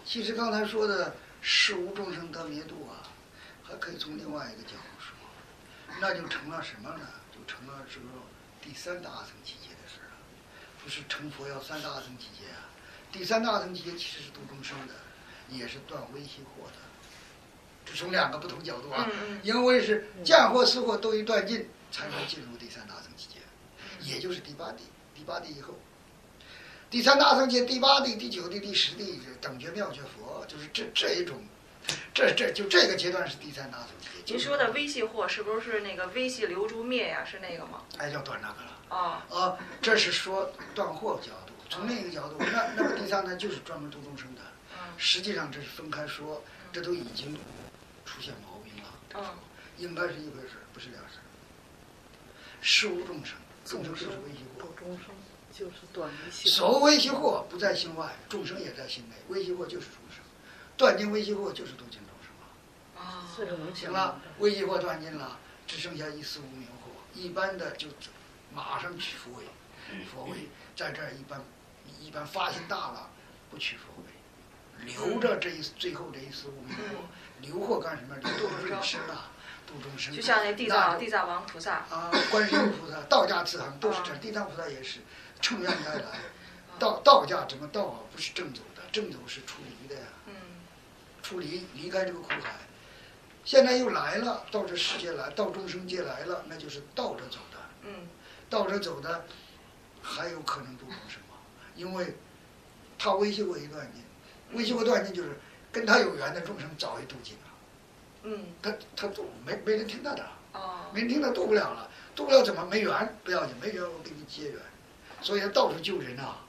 其实刚才说的事无众生得灭度啊，还可以从另外一个角度说，那就成了什么呢？就成了这个第三大阿僧祇劫的事了。不是成佛要三大阿僧祇劫啊，第三大阿僧祇劫其实是度众生的，也是断微细惑的。这从两个不同角度啊，因为是见惑思惑都已断尽，才能进入第三大阿僧祇劫，也就是第八地。第八地以后，第三大阿僧祇劫、第八地、第九地、第十地等觉妙觉佛，就是这一种，这个阶段是第三大阿僧祇劫。 您说的微细惑是不是那个微细流诸灭呀？是那个吗？ 哎，要断那个了。 啊， 这是说断惑角度，从另一个角度，那么第三呢，就是专门度众生的。实际上这是分开说，这都已经出现毛病了。应该是一回事，不是两事。事无众生，众生就是微细惑。 众生就是断微细惑。 所谓微细惑不在心外，众生也在心内。微细惑就是众生，断尽微细惑就是度尽众生了。 这个能行了，微细惑断尽了，只剩下一丝无明惑。一般的就马上取佛位，佛位在这儿一般发心大了，不取佛位，留着最后这一丝无明惑，留惑干什么？留度众生啊，度众生。 就像那地藏王菩萨啊，观世音菩萨、道家慈航都是这样，地藏菩萨也是乘愿而来。道家怎么道啊？不是正走的，正走是出离的呀。出离开这个苦海。现在又来了，到这世界来，到众生界来了，那就是倒着走的。倒着走的，还有可能度众生吗？因为他微细惑一断尽，微细惑断尽就是跟他有缘的众生早已度尽了。他度没人听他的，没人听他度不了了，度不了怎么没缘？不要紧，没缘我给你结缘，所以他到处救人啊。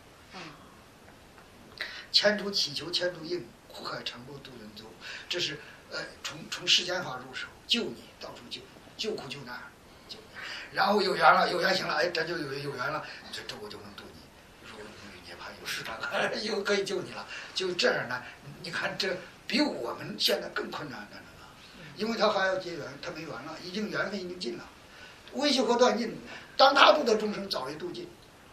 千处祈求千处应，苦海长过渡人舟，这是从世间法入手，救你，到处救苦救难。然后有缘了，有缘行了，哎，这就有缘了，这我就能度你，如遇涅槃有市场，又可以救你了。就这样呢，你看这比我们现在更困难的了，因为他还要结缘，他没缘了，缘分已经尽了，微细惑断尽，当他度的众生早已度尽，